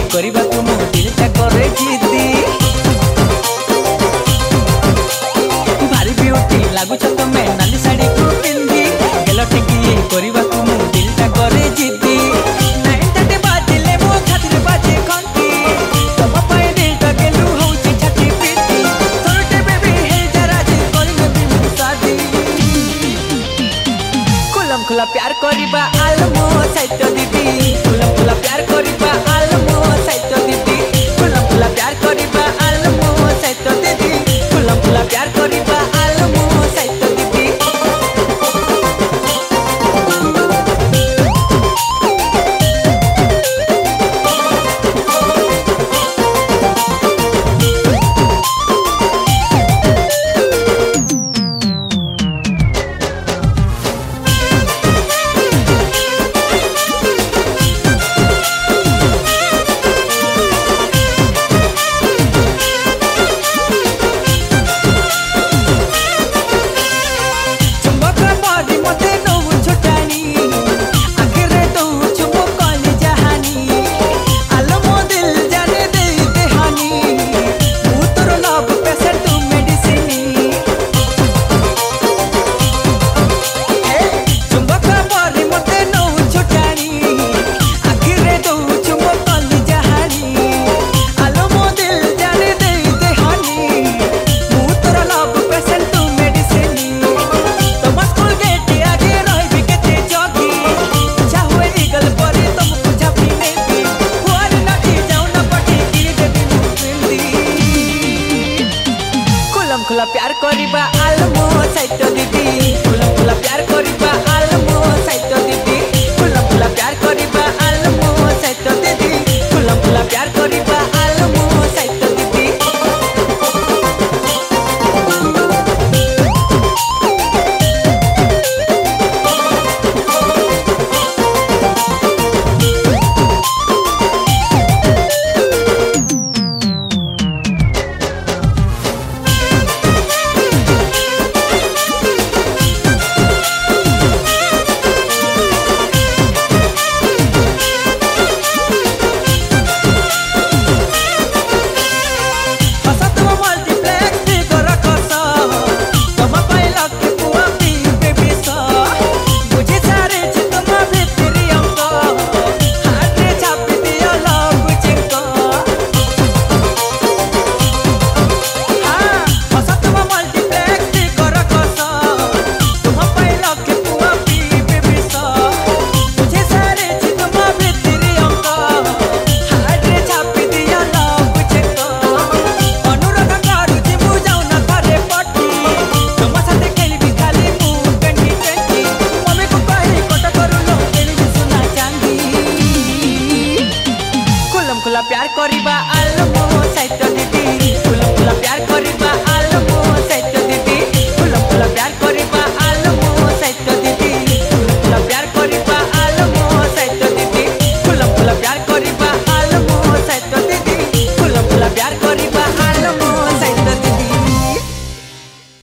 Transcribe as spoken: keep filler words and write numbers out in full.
करबा को मो दिलटा करे जिद्दी भारी ब्यूटी लागुछ तमे नाली साड़ी को पिंदी गेलो टेकी करबा को मो दिलटा करे जिद्दी नाइन थर्टी बाजिले मो खातिर बाजे घंटी तब पाए दिलटा गेलु होची छाती पीती थोड़े बेबी हे जरा जी करी नदी मु शादी खुलम खुला प्यार करबा आलमो साइतो